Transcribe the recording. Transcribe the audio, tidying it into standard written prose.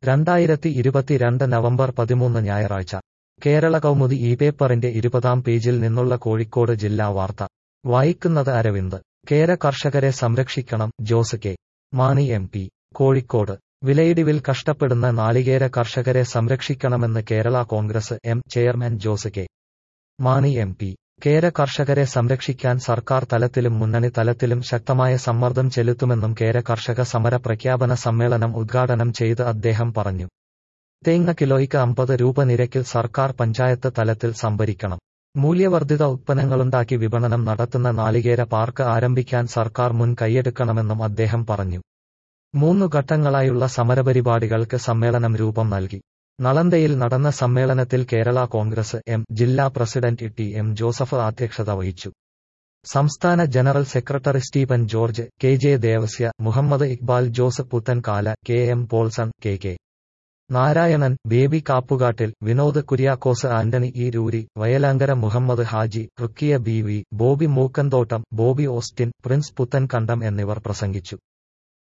2022 November 13 ഞായറാഴ്ച കേരള കൗമുദി ഈ പേപ്പറിന്റെ 20-ാം പേജിൽ നിന്നുള്ള കോഴിക്കോട് ജില്ലാ വാർത്ത വായിക്കുന്നത് അരവിന്ദ്. കേര കർഷകരെ സംരക്ഷിക്കണം Jose K Mani M P. Kozhikode വിലയിടിവിൽ കഷ്ടപ്പെടുന്ന നാളികേര കർഷകരെ സംരക്ഷിക്കണമെന്ന് Kerala Congress M chairman Jose K Mani M P. കേര കർഷകരെ സംരക്ഷിക്കാൻ സർക്കാർ തലത്തിലും മുന്നണി തലത്തിലും ശക്തമായ സമ്മർദ്ദം ചെലുത്തുമെന്നും കേര കർഷക സമര പ്രഖ്യാപന സമ്മേളനം ഉദ്ഘാടനം ചെയ്ത് അദ്ദേഹം പറഞ്ഞു. തേങ്ങ കിലോയ്ക്ക് 50 രൂപ നിരക്കിൽ സർക്കാർ പഞ്ചായത്ത് തലത്തിൽ സംഭരിക്കണം. മൂല്യവർദ്ധിത ഉത്പന്നങ്ങളുണ്ടാക്കി വിപണനം നടത്തുന്ന നാളികേര പാർക്ക് ആരംഭിക്കാൻ സർക്കാർ മുൻ കൈയെടുക്കണമെന്നും അദ്ദേഹം പറഞ്ഞു. 3 ഘട്ടങ്ങളായുള്ള സമരപരിപാടികൾക്ക് സമ്മേളനം രൂപം നൽകി. നളന്തയിൽ നടന്ന സമ്മേളനത്തിൽ കേരള കോൺഗ്രസ് എം ജില്ലാ പ്രസിഡന്റ് ടി എം ജോസഫ് അധ്യക്ഷത വഹിച്ചു. സംസ്ഥാന general secretary Stephen George, K J Devasya, Muhammad Iqbal, Jose Puthenkala, K M Paulson, K K Narayanan, Baby Kappukattil, Vinod Kuriakose, Antony E Roori, Vayalankara Muhammad Haji, Rukkiya B V, Bobby Mookkanthottam, Bobby Austin, Prince Puthenkandam എന്നിവർ പ്രസംഗിച്ചു.